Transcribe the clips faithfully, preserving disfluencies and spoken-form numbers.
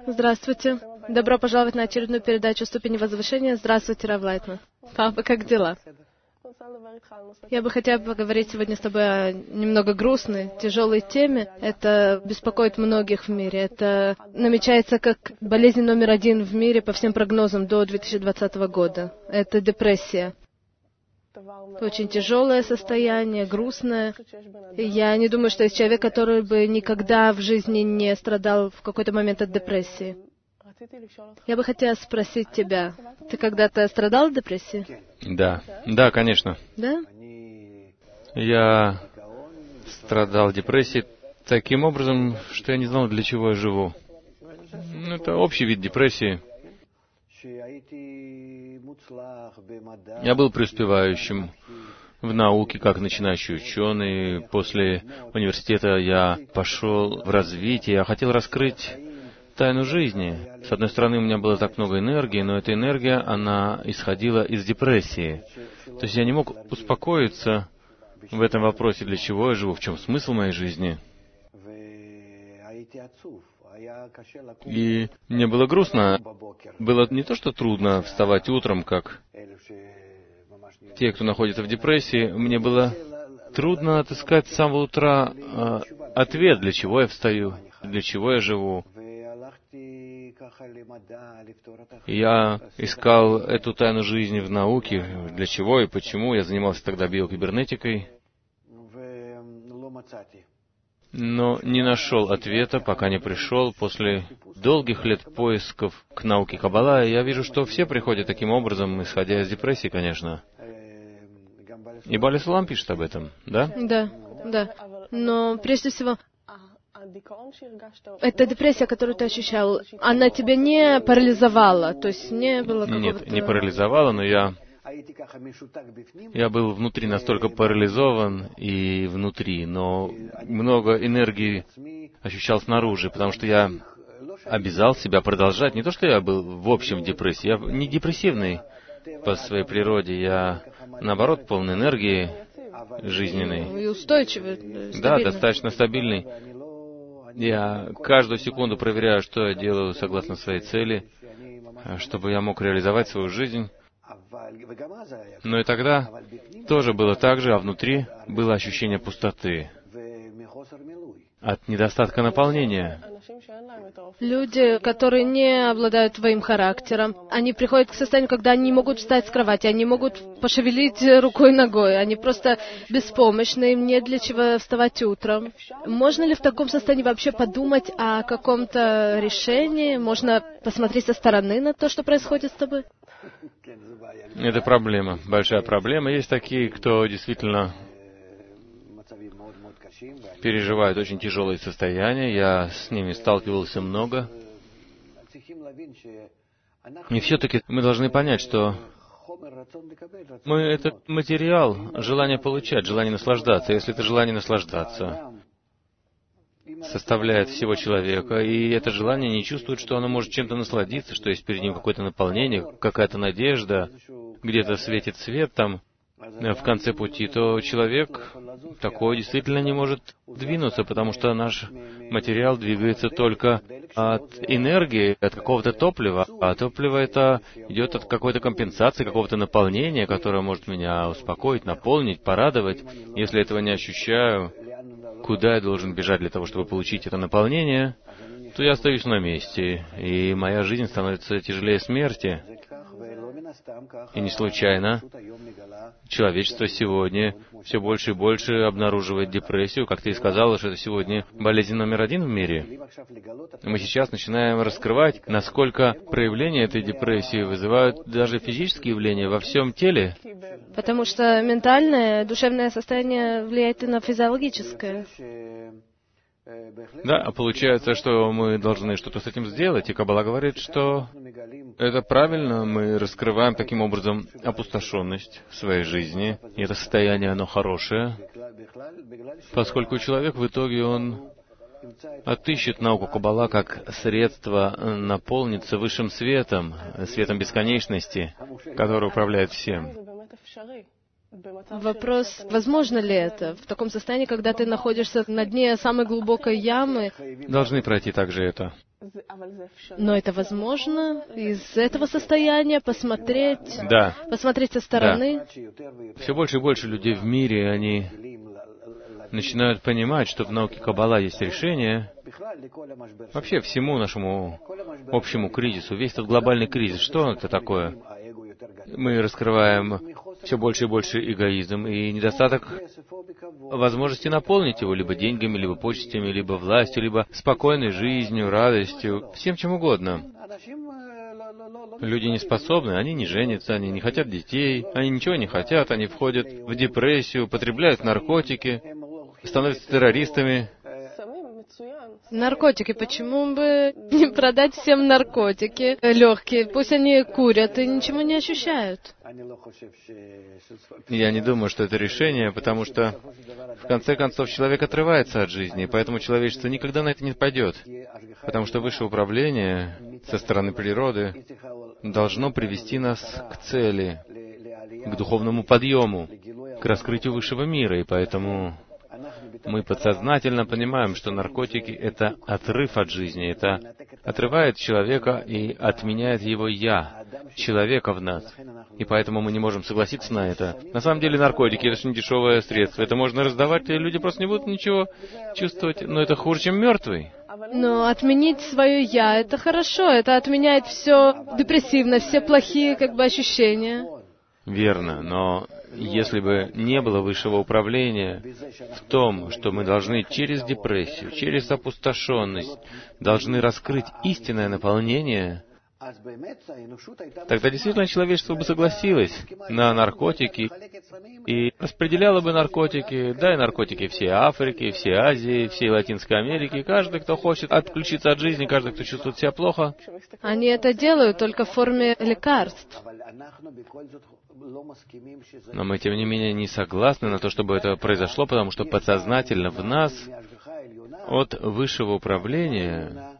Здравствуйте. Добро пожаловать на очередную передачу «Ступени возвышения». Здравствуйте, Рав Лайтман. Папа, как дела? Я бы хотела поговорить сегодня с тобой о немного грустной, тяжелой теме. Это беспокоит многих в мире. Это намечается как болезнь номер один в мире по всем прогнозам до две тысячи двадцатого года. Это депрессия. Очень тяжелое состояние, грустное. И я не думаю, что есть человек, который бы никогда в жизни не страдал в какой-то момент от депрессии. Я бы хотела спросить тебя, ты когда-то страдал от депрессии? Да, да, конечно. Да? Я страдал депрессией таким образом, что я не знал, для чего я живу. Это общий вид депрессии. Я был преуспевающим в науке, как начинающий ученый. После университета я пошел в развитие. Я хотел раскрыть тайну жизни. С одной стороны, у меня было так много энергии, но эта энергия, она исходила из депрессии. То есть я не мог успокоиться в этом вопросе, для чего я живу, в чем смысл моей жизни. И мне было грустно. Было не то, что трудно вставать утром, как те, кто находится в депрессии. Мне было трудно отыскать с самого утра э, ответ, для чего я встаю, для чего я живу. И я искал эту тайну жизни в науке, для чего и почему. Я занимался тогда биокибернетикой, но не нашел ответа, пока не пришел. После долгих лет поисков к науке Каббала, я вижу, что все приходят таким образом, исходя из депрессии, конечно. И Бааль Сулам пишет об этом, да? Да, да. Но прежде всего, эта депрессия, которую ты ощущал, она тебя не парализовала? То есть не было какого-то... Нет, не парализовала, но я... Я был внутри настолько парализован и внутри, но много энергии ощущал снаружи, потому что я обязал себя продолжать. Не то, что я был в общем в депрессии, я не депрессивный по своей природе, я, наоборот, полон энергии жизненной. И устойчивый. Да, достаточно стабильный. Я каждую секунду проверяю, что я делаю согласно своей цели, чтобы я мог реализовать свою жизнь. Но и тогда тоже было так же, а внутри было ощущение пустоты от недостатка наполнения. Люди, которые не обладают твоим характером, они приходят к состоянию, когда они не могут встать с кровати, они не могут пошевелить рукой и ногой, они просто беспомощны, им нет для чего вставать утром. Можно ли в таком состоянии вообще подумать о каком-то решении? Можно посмотреть со стороны на то, что происходит с тобой? Это проблема, большая проблема. Есть такие, кто действительно переживают очень тяжелые состояния. Я с ними сталкивался много. И все-таки мы должны понять, что мы — это материал, желание получать, желание наслаждаться. Если это желание наслаждаться составляет всего человека, и это желание не чувствует, что оно может чем-то насладиться, что есть перед ним какое-то наполнение, какая-то надежда, где-то светит свет там в конце пути, то человек такой действительно не может двинуться, потому что наш материал двигается только от энергии, от какого-то топлива, а топливо это идет от какой-то компенсации, какого-то наполнения, которое может меня успокоить, наполнить, порадовать. Если этого не ощущаю, куда я должен бежать для того, чтобы получить это наполнение, то я остаюсь на месте, и моя жизнь становится тяжелее смерти. И не случайно человечество сегодня все больше и больше обнаруживает депрессию. Как ты и сказала, что это сегодня болезнь номер один в мире. Мы сейчас начинаем раскрывать, насколько проявления этой депрессии вызывают даже физические явления во всем теле. Потому что ментальное, душевное состояние влияет и на физиологическое. Да, а получается, что мы должны что-то с этим сделать, и Каббала говорит, что это правильно, мы раскрываем таким образом опустошенность в своей жизни, и это состояние, оно хорошее, поскольку человек в итоге, он отыщет науку Каббала как средство наполниться высшим светом, светом бесконечности, который управляет всем. Вопрос, возможно ли это в таком состоянии, когда ты находишься на дне самой глубокой ямы? Должны пройти также это. Но это возможно из этого состояния посмотреть, Да. посмотреть со стороны. Да. Все больше и больше людей в мире, они начинают понимать, что в науке Каббала есть решение вообще всему нашему общему кризису. Весь этот глобальный кризис, что это такое? Мы раскрываем все больше и больше эгоизм и недостаток возможности наполнить его либо деньгами, либо почестями, либо властью, либо спокойной жизнью, радостью, всем чем угодно. Люди не способны, они не женятся, они не хотят детей, они ничего не хотят, они входят в депрессию, потребляют наркотики, становятся террористами. Наркотики. Почему бы не продать всем наркотики легкие? Пусть они курят и ничего не ощущают. Я не думаю, что это решение, потому что, в конце концов, человек отрывается от жизни, и поэтому человечество никогда на это не пойдет. Потому что высшее управление со стороны природы должно привести нас к цели, к духовному подъему, к раскрытию высшего мира, и поэтому мы подсознательно понимаем, что наркотики — это отрыв от жизни, это отрывает человека и отменяет его «я», человека в нас. И поэтому мы не можем согласиться на это. На самом деле наркотики — это же не дешевое средство. Это можно раздавать, и люди просто не будут ничего чувствовать. Но это хуже, чем мертвый. Но отменить свое «я» — это хорошо. Это отменяет все депрессивность, все плохие как бы ощущения. Верно, но если бы не было высшего управления в том, что мы должны через депрессию, через опустошенность, должны раскрыть истинное наполнение, тогда действительно человечество бы согласилось на наркотики и распределяло бы наркотики, да и наркотики всей Африки, всей Азии, всей Латинской Америки. Каждый, кто хочет отключиться от жизни, каждый, кто чувствует себя плохо. Они это делают только в форме лекарств. Но мы, тем не менее, не согласны на то, чтобы это произошло, потому что подсознательно в нас от высшего управления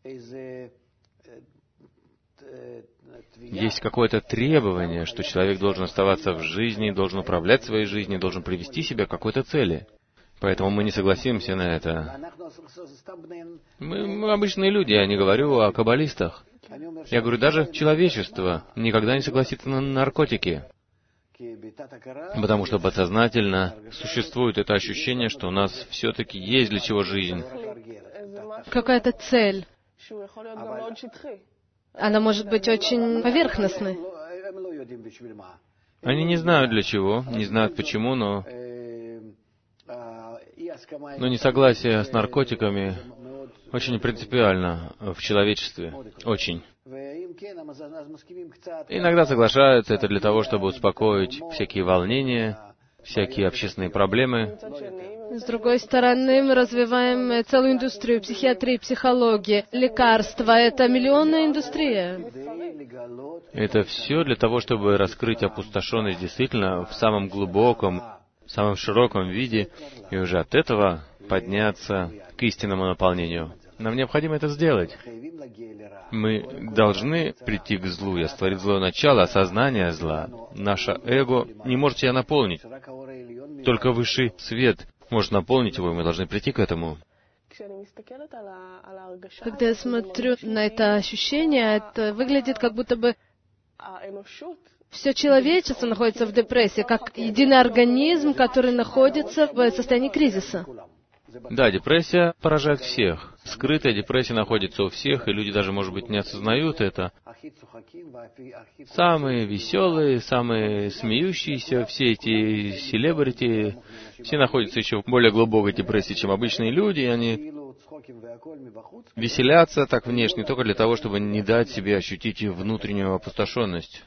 есть какое-то требование, что человек должен оставаться в жизни, должен управлять своей жизнью, должен привести себя к какой-то цели. Поэтому мы не согласимся на это. Мы, мы обычные люди, я не говорю о каббалистах. Я говорю, даже человечество никогда не согласится на наркотики. Потому что подсознательно существует это ощущение, что у нас все-таки есть для чего жизнь. Какая-то цель. Она может быть очень поверхностной. Они не знают для чего, не знают почему, но... Но несогласие с наркотиками очень принципиально в человечестве. Очень. Иногда соглашаются это для того, чтобы успокоить всякие волнения, всякие общественные проблемы. С другой стороны, мы развиваем целую индустрию психиатрии, психологии, лекарства. Это миллионная индустрия. Это все для того, чтобы раскрыть опустошенность действительно в самом глубоком, в самом широком виде, и уже от этого подняться к истинному наполнению. Нам необходимо это сделать. Мы должны прийти к злу и створить злое начало, осознание зла. Наше эго не может себя наполнить. Только высший свет может наполнить его, и мы должны прийти к этому. Когда я смотрю на это ощущение, это выглядит, как будто бы все человечество находится в депрессии, как единый организм, который находится в состоянии кризиса. Да, депрессия поражает всех. Скрытая депрессия находится у всех, и люди даже, может быть, не осознают это. Самые веселые, самые смеющиеся, все эти селебрити, все находятся еще в более глубокой депрессии, чем обычные люди, и они веселятся так внешне только для того, чтобы не дать себе ощутить внутреннюю опустошенность.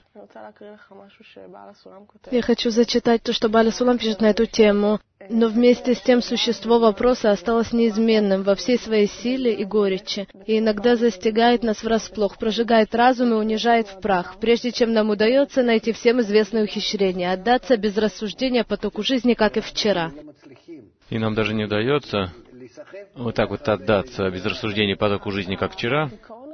Я хочу зачитать то, что Бааля Сулам пишет на эту тему. «Но вместе с тем существо вопроса осталось неизменным во всей своей силе и горечи, и иногда застигает нас врасплох, прожигает разум и унижает в прах, прежде чем нам удается найти всем известное ухищрение, отдаться без рассуждения потоку жизни, как и вчера». И нам даже не удается вот так вот отдаться без рассуждений потоку жизни, как вчера.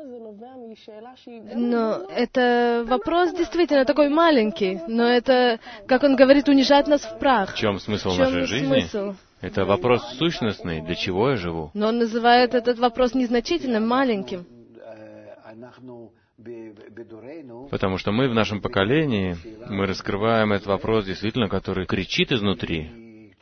Но это вопрос действительно такой маленький, но это, как он говорит, унижает нас в прах. В чем смысл в чем нашей жизни? Смысл? Это вопрос сущностный, для чего я живу. Но он называет этот вопрос незначительным, маленьким. Потому что мы в нашем поколении, мы раскрываем этот вопрос, действительно, который кричит изнутри.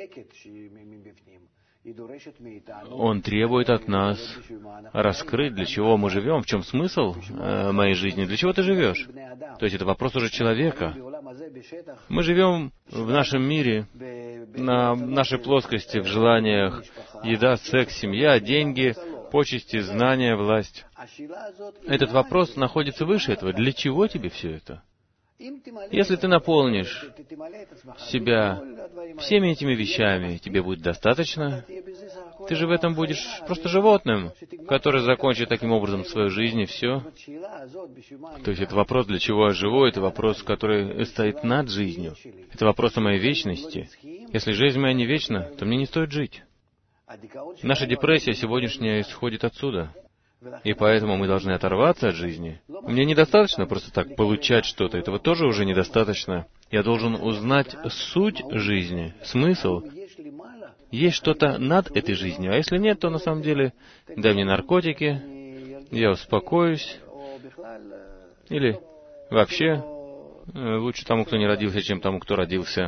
Он требует от нас раскрыть, для чего мы живем, в чем смысл э, моей жизни, для чего ты живешь. То есть это вопрос уже человека. Мы живем в нашем мире, на нашей плоскости, в желаниях: еда, секс, семья, деньги, почести, знания, власть. Этот вопрос находится выше этого. Для чего тебе все это? Если ты наполнишь себя всеми этими вещами, тебе будет достаточно. Ты же в этом будешь просто животным, который закончит таким образом свою жизнь, и все. То есть это вопрос, для чего я живу, это вопрос, который стоит над жизнью. Это вопрос о моей вечности. Если жизнь моя не вечна, то мне не стоит жить. Наша депрессия сегодняшняя исходит отсюда. И поэтому мы должны оторваться от жизни. Мне недостаточно просто так получать что-то. Этого тоже уже недостаточно. Я должен узнать суть жизни, смысл. Есть что-то над этой жизнью. А если нет, то на самом деле дай мне наркотики, я успокоюсь. Или вообще лучше тому, кто не родился, чем тому, кто родился.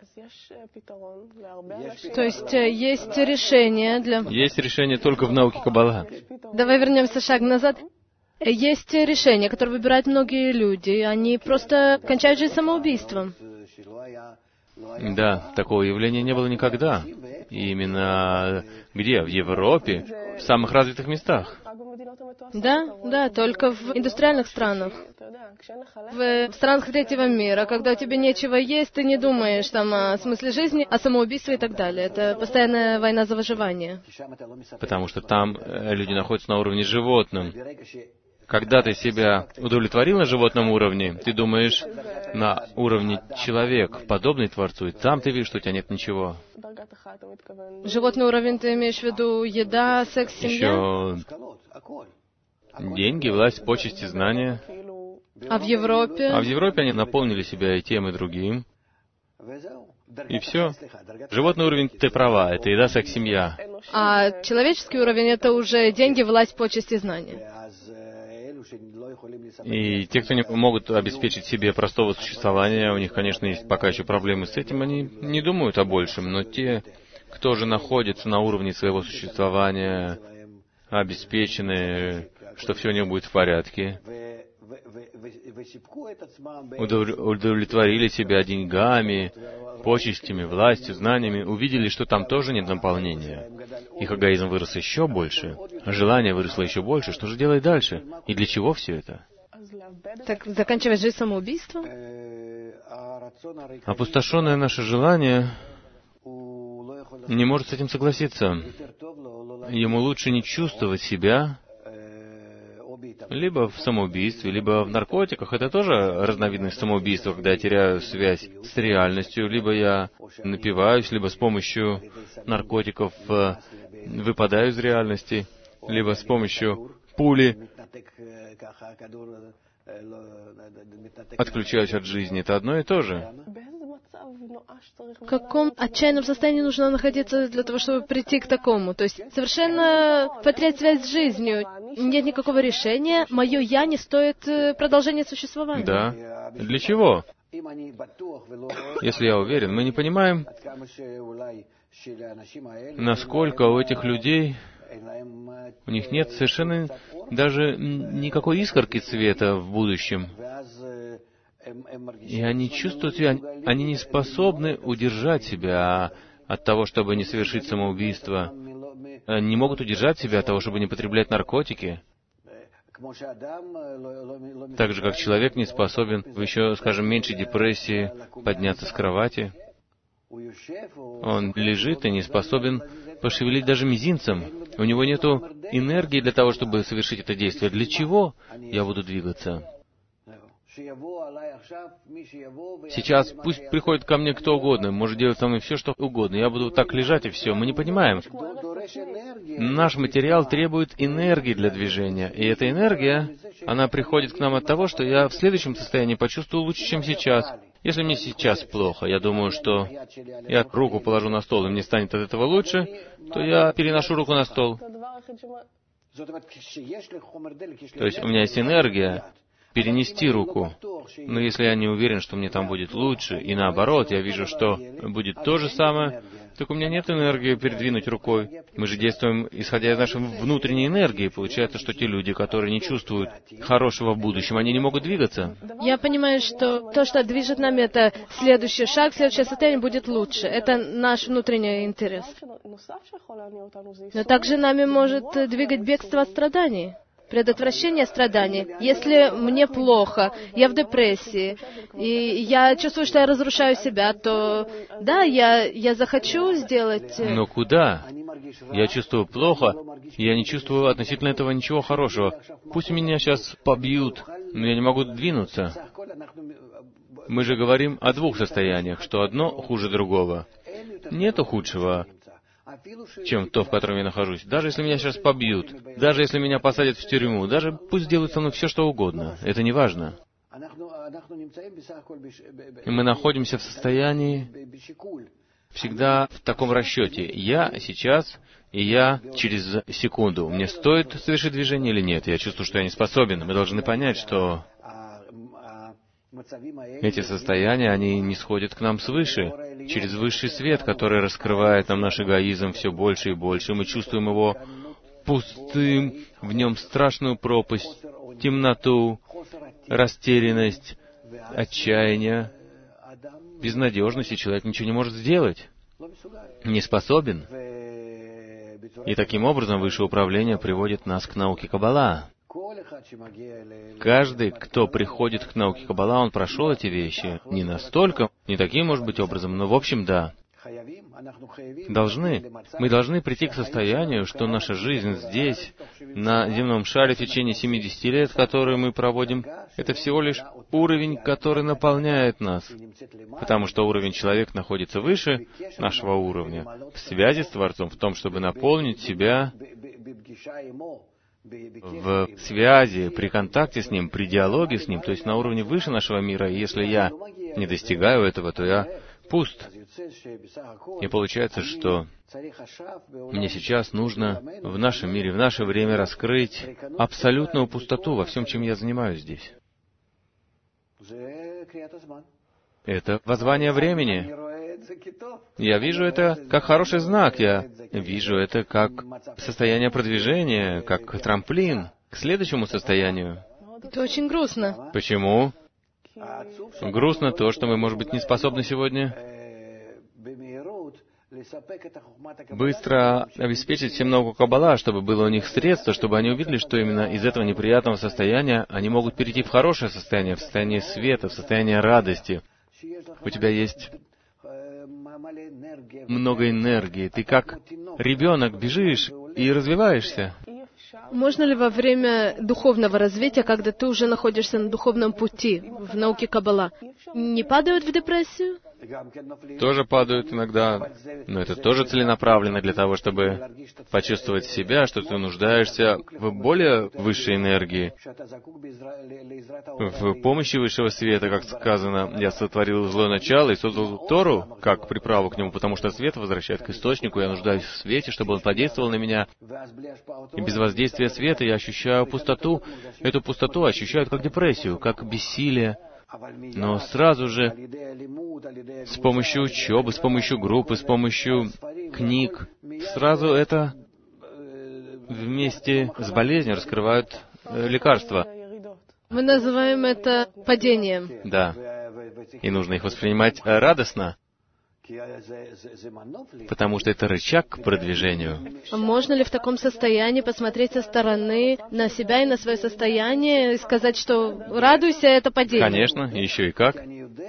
То есть есть решение для... Есть решение только в науке Каббала. Давай вернемся шаг назад. Есть решение, которое выбирают многие люди. Они просто кончают жизнь самоубийством. Да, такого явления не было никогда. И именно где? В Европе, в самых развитых местах. Да, да, только в индустриальных странах. В странах третьего мира, когда у тебя нечего есть, ты не думаешь там о смысле жизни, о самоубийстве и так далее. Это постоянная война за выживание. Потому что там люди находятся на уровне животном. Когда ты себя удовлетворил на животном уровне, ты думаешь на уровне человек, подобный Творцу, и там ты видишь, что у тебя нет ничего. Животный уровень, ты имеешь в виду еда, секс, семья? Еще деньги, власть, почести, знания. А в Европе? А в Европе они наполнили себя и тем, и другим. И все. Животный уровень, ты права, это еда, секс, семья. А человеческий уровень — это уже деньги, власть, почести, знания. И те, кто не могут обеспечить себе простого существования, у них, конечно, есть пока еще проблемы с этим, они не думают о большем. Но те, кто же находится на уровне своего существования, обеспечены, что все у них будет в порядке, удовлетворили себя деньгами, почестями, властью, знаниями, увидели, что там тоже нет наполнения. Их эгоизм вырос еще больше, желание выросло еще больше. Что же делать дальше? И для чего все это? Так заканчивать жизнь самоубийством? Опустошенное наше желание не может с этим согласиться. Ему лучше не чувствовать себя либо в самоубийстве, либо в наркотиках. Это тоже разновидность самоубийства, когда я теряю связь с реальностью. Либо я напиваюсь, либо с помощью наркотиков выпадаю из реальности, либо с помощью пули отключаюсь от жизни. Это одно и то же. В каком отчаянном состоянии нужно находиться для того, чтобы прийти к такому? То есть совершенно потерять связь с жизнью. Нет никакого решения. Мое «я» не стоит продолжения существования. Да. Для чего? Если я уверен, мы не понимаем, насколько у этих людей, у них нет совершенно даже никакой искорки света в будущем. И они чувствуют себя, они не способны удержать себя от того, чтобы не совершить самоубийство. Они не могут удержать себя от того, чтобы не потреблять наркотики. Так же, как человек не способен в еще, скажем, меньшей депрессии подняться с кровати. Он лежит и не способен пошевелить даже мизинцем. У него нет энергии для того, чтобы совершить это действие. Для чего я буду двигаться? Сейчас пусть приходит ко мне кто угодно, может делать со мной все, что угодно. Я буду так лежать, и все. Мы не понимаем. Наш материал требует энергии для движения. И эта энергия, она приходит к нам от того, что я в следующем состоянии почувствую лучше, чем сейчас. Если мне сейчас плохо, я думаю, что я руку положу на стол, и мне станет от этого лучше, то я переношу руку на стол. То есть у меня есть энергия перенести руку, но если я не уверен, что мне там будет лучше, и наоборот, я вижу, что будет то же самое, так у меня нет энергии передвинуть рукой. Мы же действуем, исходя из нашей внутренней энергии. Получается, что те люди, которые не чувствуют хорошего в будущем, они не могут двигаться. Я понимаю, что то, что движет нами, это следующий шаг, следующее состояние будет лучше. Это наш внутренний интерес. Но также нами может двигать бегство от страданий. Предотвращение страданий. Если мне плохо, я в депрессии, и я чувствую, что я разрушаю себя, то да, я, я захочу сделать... Но куда? Я чувствую плохо, я не чувствую относительно этого ничего хорошего. Пусть меня сейчас побьют, но я не могу двинуться. Мы же говорим о двух состояниях, что одно хуже другого. Нету худшего, чем то, в котором я нахожусь. Даже если меня сейчас побьют, даже если меня посадят в тюрьму, даже пусть делают со мной все, что угодно. Это не важно. Мы находимся в состоянии всегда в таком расчете. Я сейчас, и я через секунду. Мне стоит совершить движение или нет? Я чувствую, что я не способен. Мы должны понять, что эти состояния, они не сходят к нам свыше, через высший свет, который раскрывает нам наш эгоизм все больше и больше. Мы чувствуем его пустым, в нем страшную пропасть, темноту, растерянность, отчаяние, безнадежность, и человек ничего не может сделать, не способен. И таким образом высшее управление приводит нас к науке Каббала. Каждый, кто приходит к науке Каббала, он прошел эти вещи. Не настолько, не таким, может быть, образом, но в общем, да. Должны. Мы должны прийти к состоянию, что наша жизнь здесь, на земном шаре, в течение семидесяти лет, которые мы проводим, это всего лишь уровень, который наполняет нас. Потому что уровень человека находится выше нашего уровня, в связи с Творцом, в том, чтобы наполнить себя в связи, при контакте с Ним, при диалоге с Ним, то есть на уровне выше нашего мира. И если я не достигаю этого, то я пуст. И получается, что мне сейчас нужно в нашем мире, в наше время раскрыть абсолютную пустоту во всем, чем я занимаюсь здесь. Это воззвание времени. Я вижу это как хороший знак, я вижу это как состояние продвижения, как трамплин к следующему состоянию. Это очень грустно. Почему? Грустно то, что мы, может быть, не способны сегодня быстро обеспечить всем науку Каббала, чтобы было у них средства, чтобы они увидели, что именно из этого неприятного состояния они могут перейти в хорошее состояние, в состояние света, в состояние радости. У тебя есть много энергии. Ты как ребенок бежишь и развиваешься. Можно ли во время духовного развития, когда ты уже находишься на духовном пути, в науке Каббала, не падают в депрессию? Тоже падают иногда, но это тоже целенаправленно для того, чтобы почувствовать себя, что ты нуждаешься в более высшей энергии, в помощи высшего света, как сказано, «Я сотворил злое начало и создал Тору», как приправу к нему, потому что свет возвращает к источнику, я нуждаюсь в свете, чтобы он подействовал на меня. И без воздействия света я ощущаю пустоту. Эту пустоту ощущаю как депрессию, как бессилие. Но сразу же с помощью учебы, с помощью группы, с помощью книг, сразу это вместе с болезнью раскрывают лекарства. Мы называем это падением. Да. И нужно их воспринимать радостно, потому что это рычаг к продвижению. Можно ли в таком состоянии посмотреть со стороны на себя и на свое состояние и сказать, что радуйся, это падение? Конечно, еще и как.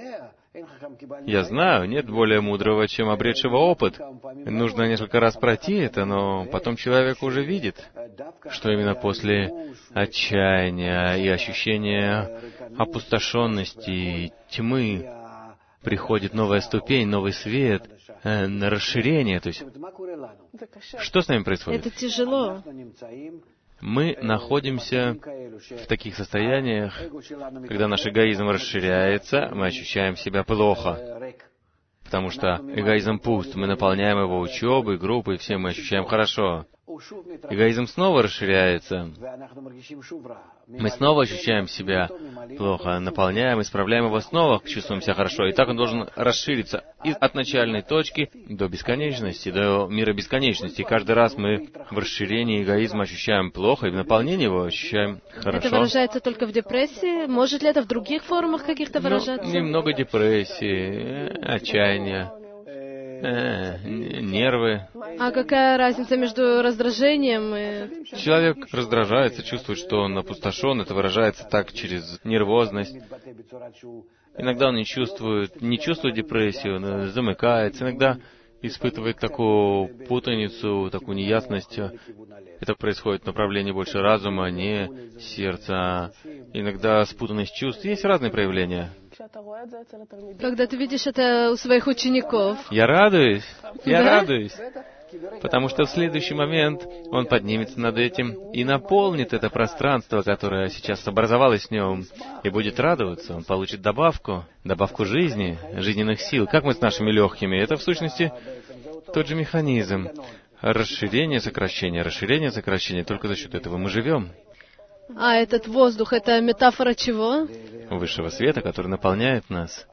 Я знаю, нет более мудрого, чем обретшего опыт. Нужно несколько раз пройти это, но потом человек уже видит, что именно после отчаяния и ощущения опустошенности, тьмы, приходит новая ступень, новый свет, э, на расширение. То есть, что с нами происходит? Это тяжело. Мы находимся в таких состояниях, когда наш эгоизм расширяется, мы ощущаем себя плохо, потому что эгоизм пуст, мы наполняем его учебой, группой, все мы ощущаем хорошо. эгоизм снова расширяется. Мы снова ощущаем себя плохо, наполняем, исправляем его снова, чувствуем себя хорошо. И так он должен расшириться и от начальной точки до бесконечности, до мира бесконечности. И каждый раз мы в расширении эгоизма ощущаем плохо, и в наполнении его ощущаем хорошо. Это выражается только в депрессии? Может ли это в других формах каких-то выражаться? Ну, немного депрессии, отчаяния. Э, нервы. А какая разница между раздражением и... Человек раздражается, чувствует, что он опустошен. Это выражается так через нервозность. Иногда он не чувствует, не чувствует депрессию, он замыкается. Иногда испытывает такую путаницу, такую неясность. Это происходит в направлении больше разума, а не сердца. Иногда спутанность чувств. Есть разные проявления. Когда ты видишь это у своих учеников. Я радуюсь, я Да? радуюсь. Потому что в следующий момент он поднимется над этим и наполнит это пространство, которое сейчас образовалось в нем, и будет радоваться. Он получит добавку, добавку жизни, жизненных сил. Как мы с нашими легкими? Это, в сущности, тот же механизм. Расширение, сокращение, расширение, сокращение. Только за счет этого мы живем. А этот воздух, это метафора чего? Высшего света, который наполняет нас.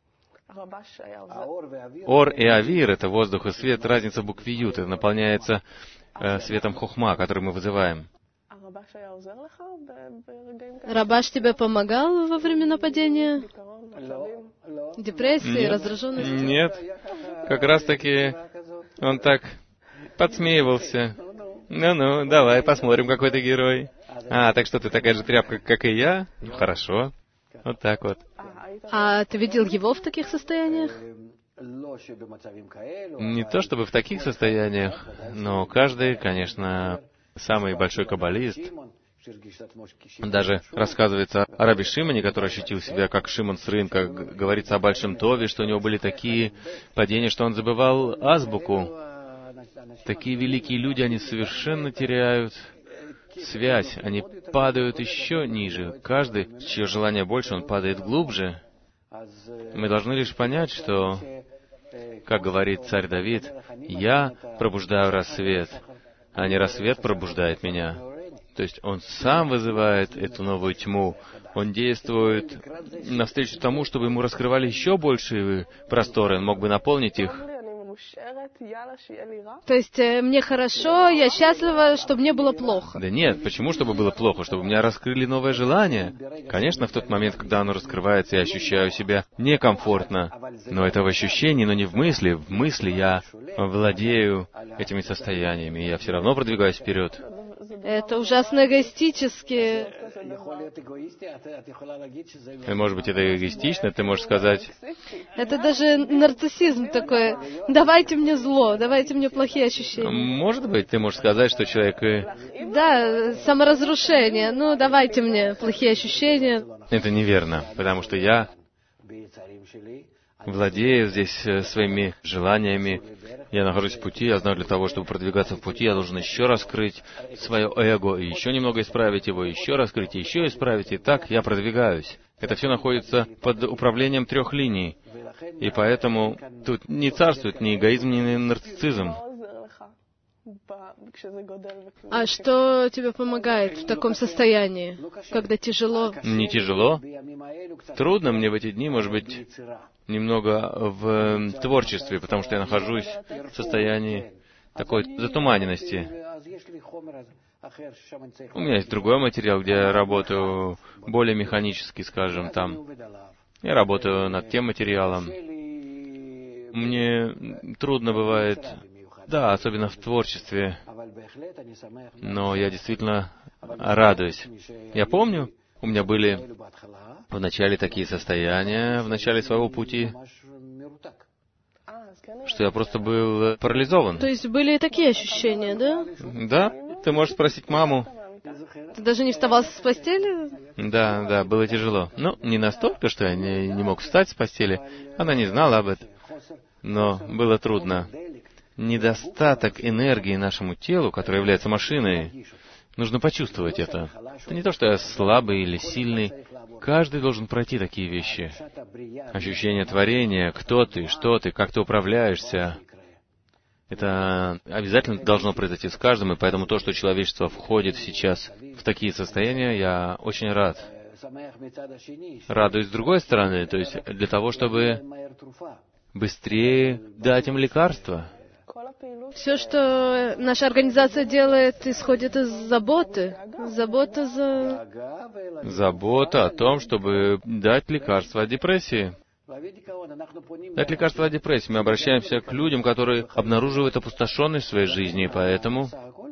Ор и авир — это воздух и свет. Разница в букве Ют. Это наполняется э, светом хохма, который мы вызываем. Рабаш тебе помогал во время нападения? Депрессии, Нет. раздраженности? Нет. Как раз-таки он так подсмеивался. Ну-ну, давай посмотрим, какой ты герой. А, так что ты такая же тряпка, как и я? Ну, хорошо. Вот так вот. А ты видел его в таких состояниях? Не то чтобы в таких состояниях, но каждый, конечно, самый большой каббалист. Даже рассказывается о Раби Шимоне, который ощутил себя как Шимон с рынка. Г- Говорится о Большом Тове, что у него были такие падения, что он забывал азбуку. Такие великие люди, они совершенно теряют связь. Они падают еще ниже. Каждый, чье желание больше, он падает глубже. Мы должны лишь понять, что, как говорит царь Давид, «Я пробуждаю рассвет, а не рассвет пробуждает меня». То есть он сам вызывает эту новую тьму. Он действует навстречу тому, чтобы ему раскрывали еще большие просторы. Он мог бы наполнить их. То есть э, мне хорошо, я счастлива, чтобы мне было плохо. Да нет, почему, чтобы было плохо? Чтобы у меня раскрыли новое желание. Конечно, в тот момент, когда оно раскрывается, я ощущаю себя некомфортно. Но это в ощущении, но не в мысли. В мысли я владею этими состояниями, и я все равно продвигаюсь вперед. Это ужасно эгоистически. И, может быть, это эгоистично, ты можешь сказать, Это даже нарциссизм такой. Давайте мне зло, давайте мне плохие ощущения. может быть, ты можешь сказать, что человек... э, Да, саморазрушение. Ну, давайте мне плохие ощущения. Это неверно, потому что я владею здесь э, своими желаниями. Я нахожусь в пути, я знаю, для того, чтобы продвигаться в пути, я должен еще раскрыть свое эго, и еще немного исправить его, еще раскрыть, и еще исправить, и так я продвигаюсь. Это все находится под управлением трех линий, и поэтому тут не царствует ни эгоизм, ни нарциссизм. А что тебе помогает в таком состоянии, когда тяжело? Не тяжело? Трудно мне в эти дни, может быть, немного в э, творчестве, потому что я нахожусь в состоянии такой затуманенности. У меня есть другой материал, где я работаю более механически, скажем, там. Я работаю над тем материалом. Мне трудно бывает, да, особенно в творчестве, но я действительно радуюсь. Я помню, у меня были в начале такие состояния, в начале своего пути, что я просто был парализован. То есть были и такие ощущения, да? Да, ты можешь спросить маму. Ты даже не вставал с постели? Да, да, было тяжело. Ну, не настолько, что я не, не мог встать с постели. Она не знала об этом. Но было трудно. Недостаток энергии нашему телу, которое является машиной, нужно почувствовать это. Это не то, что я слабый или сильный. Каждый должен пройти такие вещи. Ощущение творения, кто ты, что ты, как ты управляешься. Это обязательно должно произойти с каждым, и поэтому то, что человечество входит сейчас в такие состояния, я очень рад. Радуюсь с другой стороны, то есть для того, чтобы быстрее дать им лекарства. Все, что наша организация делает, исходит из заботы. Забота за... Забота о том, чтобы дать лекарства от депрессии. Дать лекарства от депрессии. Мы обращаемся к людям, которые обнаруживают опустошенность в своей жизни, и поэтому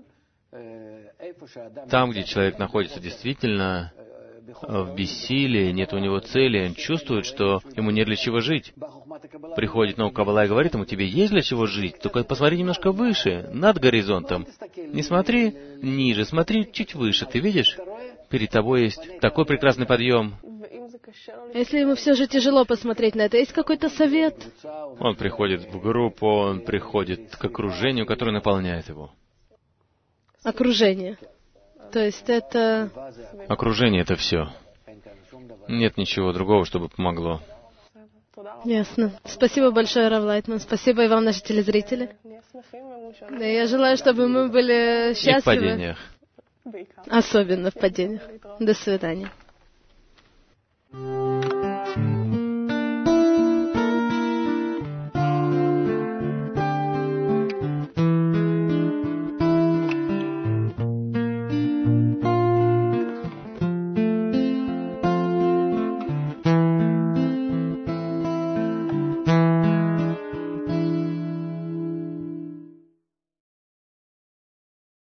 там, где человек находится действительно в бессилии, нет у него цели, он чувствует, что ему нет для чего жить. Приходит наука Каббала и говорит ему: тебе есть для чего жить, только посмотри немножко выше, над горизонтом. Не смотри ниже, смотри чуть выше. Ты видишь? Перед тобой есть такой прекрасный подъем. Если ему все же тяжело посмотреть на это, есть какой-то совет? Он приходит в группу, он приходит к окружению, которое наполняет его. Окружение. То есть это... Окружение — это все. Нет ничего другого, чтобы помогло. Ясно. Спасибо большое, Рав Лайтман. Спасибо и вам, наши телезрители. Да, я желаю, чтобы мы были счастливы. И в падениях. Особенно в падениях. До свидания.